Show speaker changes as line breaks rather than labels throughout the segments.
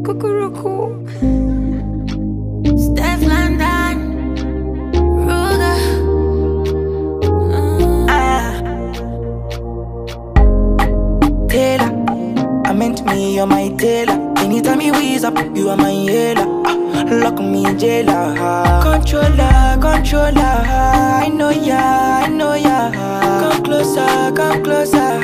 Cuckoo.
Steph London, Ruger.
Taylor, I meant me, you're my tailor. Anytime you ease up, you are my healer. Lock me in jailer. Controller, controller. I know ya, I know ya. Come closer, come closer.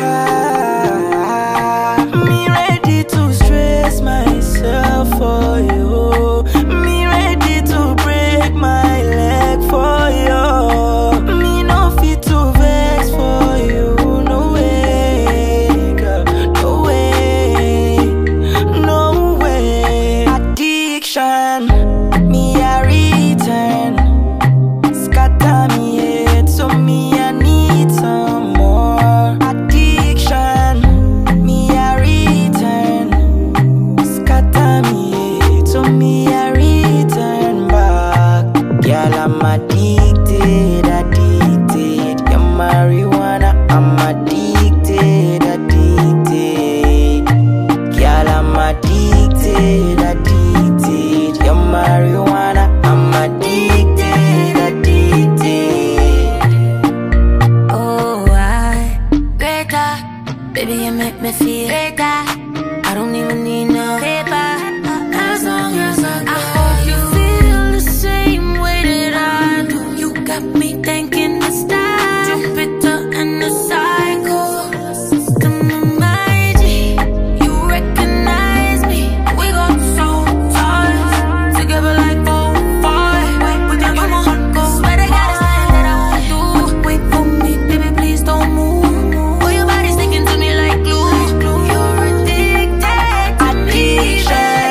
Me ready to stress myself for you. Me ready to break my leg for you. Me no fit to vex for you. No way, girl. No way, no way. Addiction, me a return. Scatter me head, so me I need some more. Addiction, me a return. Scatter me head, so me I return back. Girl, I'm addicted, addicted. Your marijuana, I'm addicted, addicted. Girl, I'm addicted, addicted. Your marijuana, I'm addicted, addicted.
Oh, greater. Baby, you make me feel greater. I don't even need no paper. As long as I hope you feel the same way that I do. You got me thinking it's time. Jupiter and the cycle. Come on, my G, you recognize me. We got so tight together like 4-5. We can come on, go. Swear to God, it's nothing that I won't do. Wait for me, baby, please don't move. Oh, your body's sticking to me like glue. You're addicted to me,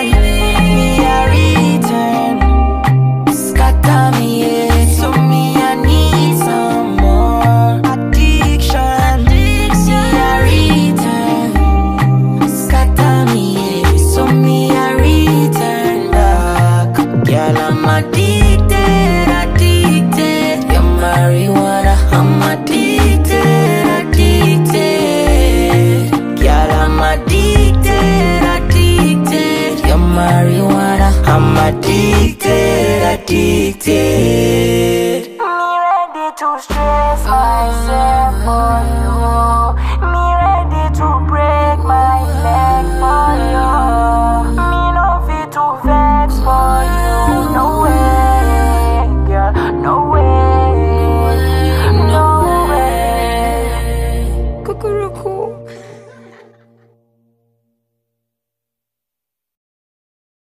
Me a return. Scatter me head, so me I need some more. Addiction, me a return. Scatter me head, so me I return back. Girl, I'm addicted, addicted. Your marijuana, I'm addicted, addicted. Girl, I'm addicted, addicted. Your marijuana, I'm addicted, addicted. Me ready to stress myself for you.